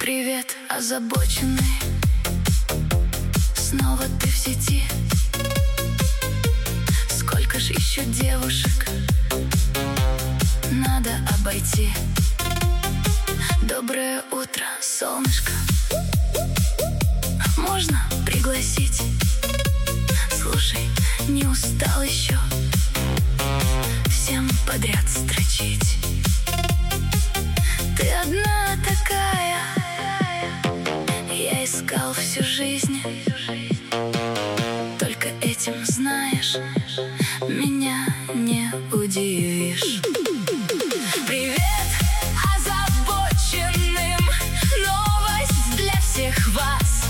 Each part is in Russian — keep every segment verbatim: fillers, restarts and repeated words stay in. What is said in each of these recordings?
Привет, озабоченный. Снова ты в сети. Сколько ж еще девушек надо обойти? Доброе утро, солнышко. Можно пригласить? Слушай, не устал еще всем подряд строчить? Ты одна такая, я искал всю жизнь. Только этим, знаешь, меня не удивишь. Привет озабоченным, новость для всех вас.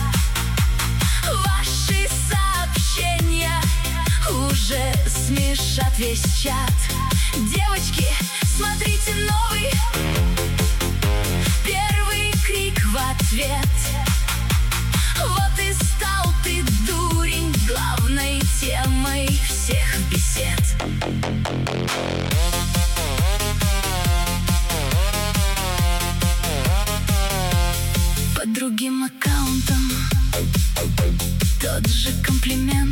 Ваши сообщения уже смешат весь чат. Девочки, смотрите новый, первый крик в ответ. Вот и стал ты, дурень, главной темой всех бесед. Под другим аккаунтом тот же комплимент.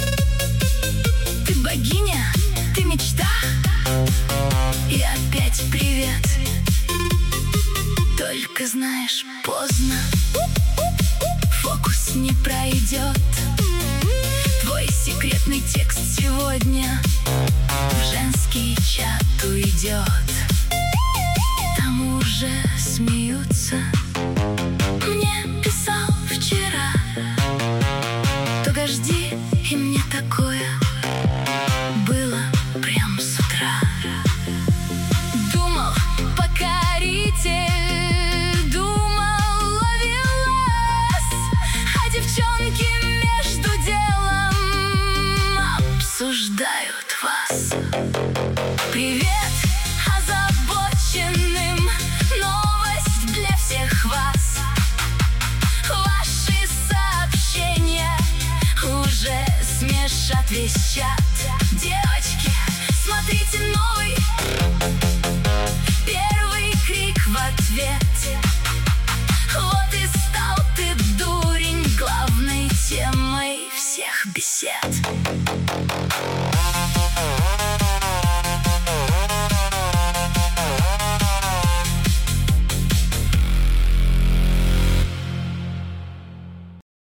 Ты богиня, ты мечта, и опять привет. Только знаешь, поздно, фокус не пройдет. Твой секретный текст сегодня в женский чат уйдет. Там уже смеются. Мне писал вчера, только жди, и мне такое было прям с утра. Думал, покоритель, думал, ловелас, а девчонки между делом обсуждают вас. Привет озабоченным, новость для всех вас. Ваши сообщения уже смешат весь чат. Девочки, смотрите новый, первый крик в ответ. Вот и стал ты, дурень, главной темой всех бесед.